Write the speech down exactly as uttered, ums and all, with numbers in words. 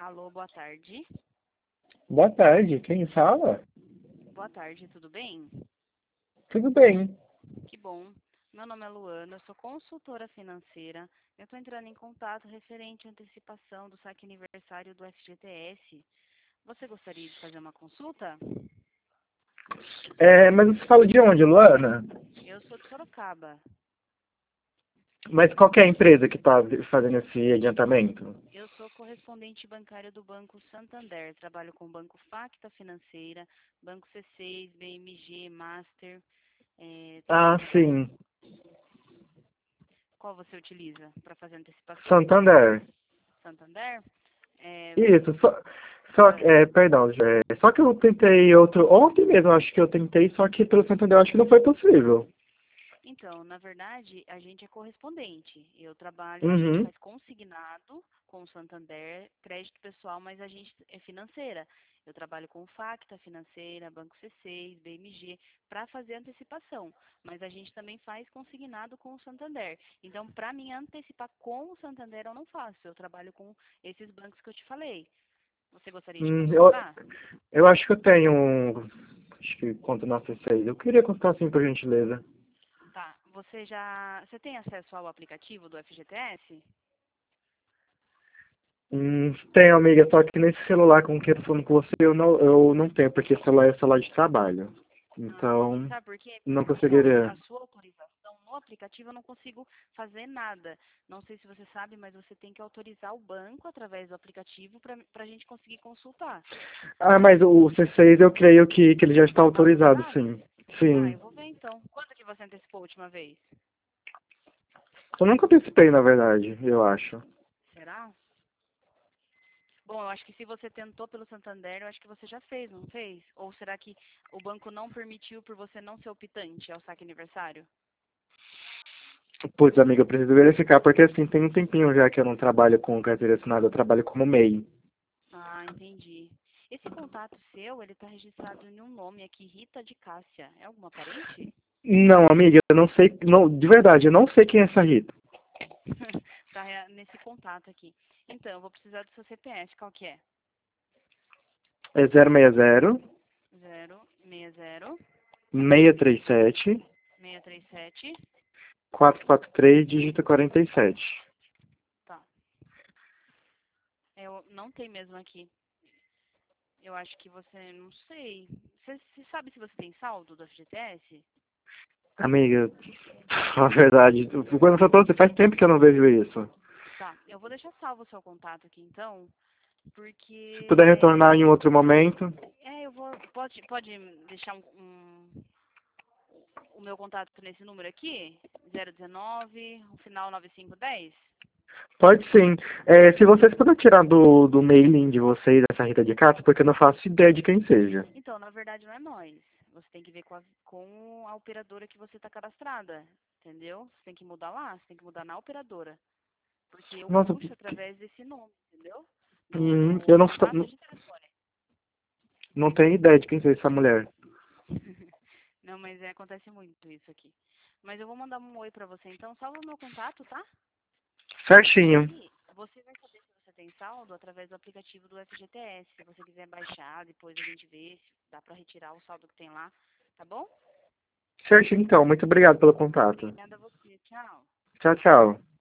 Alô, boa tarde. Boa tarde, quem fala? Boa tarde, tudo bem? Tudo bem. Que bom. Meu nome é Luana, eu sou consultora financeira. Eu estou entrando em contato referente à antecipação do saque aniversário do F G T S. Você gostaria de fazer uma consulta? É, mas você fala de onde, Luana? Eu sou de Sorocaba. Mas qual que é a empresa que está fazendo esse adiantamento? Eu sou correspondente bancária do Banco Santander. Trabalho com o Banco Facta Financeira, Banco C seis, B M G, Master. É, Ah, também trabalho. sim. Qual você utiliza para fazer antecipação? Santander. Santander? É, Isso, só, só ah, é, perdão, é, só que eu tentei outro, ontem mesmo acho que eu tentei, só que pelo Santander eu acho que não foi possível. Então, na verdade, a gente é correspondente. Eu trabalho, a gente Uhum. faz consignado com o Santander, crédito pessoal, mas a gente é financeira. Eu trabalho com Facta Financeira, Banco C seis, B M G, para fazer antecipação. Mas a gente também faz consignado com o Santander. Então, para mim antecipar com o Santander, eu não faço. Eu trabalho com esses bancos que eu te falei. Você gostaria de Hum, eu, consultar? eu acho que eu tenho um, acho que conta na C seis. Eu queria contar assim, por gentileza. Tá. Você já, você tem acesso ao aplicativo do F G T S? Hum, tenho, amiga, só que nesse celular com que eu tô falando com você, eu não, eu não tenho, porque esse celular é celular de trabalho. Ah, entendi. Então, Sabe por quê? não Porque sem a auto- conseguiria. a sua autorização no aplicativo eu não consigo fazer nada. Não sei se você sabe, mas você tem que autorizar o banco através do aplicativo para a gente conseguir consultar. Ah, mas o C seis eu creio que, que ele já está Tá autorizado, autorizado? sim. Ah, Sim. eu vou ver então. Quando que você antecipou a última vez? Eu nunca antecipei, na verdade, eu acho. Será? Bom, eu acho que se você tentou pelo Santander, eu acho que você já fez, não fez? Ou será que o banco não permitiu por você não ser optante ao saque aniversário? Putz, amiga, eu preciso verificar, porque assim, tem um tempinho já que eu não trabalho com carteira assinada, eu trabalho como M E I. Ah, entendi. Esse contato seu, ele está registrado em um nome aqui, Rita de Cássia. É alguma parente? Não, amiga, eu não sei, não, de verdade, eu não sei quem é essa Rita. Tá é, nesse contato aqui. Então, eu vou precisar do seu C P F. Qual que é? É zero seis zero, Zero seis zero seis três sete, seis três sete. quatro quatro três, dígito quarenta e sete. Tá. Eu não tem mesmo aqui. Eu acho que você, não sei. Você, você sabe se você tem saldo do F G T S? Amiga, a verdade, quando eu falo pra você, faz tempo que eu não vejo isso. Tá. Eu vou deixar salvo o seu contato aqui, então, Se puder retornar em porque... um outro momento, É, eu vou... Pode, pode deixar um, um o meu contato nesse número aqui, zero um nove, o final nove cinco um zero? pode sim. É, se vocês puderem tirar do, do mailing de vocês essa Rita de Castro, porque eu não faço ideia de quem seja. Então, na verdade, não é nós. Você tem que ver com a, com a operadora que você está cadastrada, entendeu? Você tem que mudar lá, você tem que mudar na operadora. Porque eu Nossa, puxo através desse nome, entendeu? Do, hum, do eu não, contato não, de telefone. não tenho ideia de quem seja essa mulher. Não, mas é, acontece muito isso aqui. Mas eu vou mandar um oi pra você, então salva o meu contato, tá? E Certinho. aí, você vai saber se você tem saldo através do aplicativo do F G T S. Se você quiser baixar, depois a gente vê se dá pra retirar o saldo que tem lá, tá bom? Certinho, então. Muito obrigado pelo contato. Obrigada a você. Tchau. Tchau, tchau.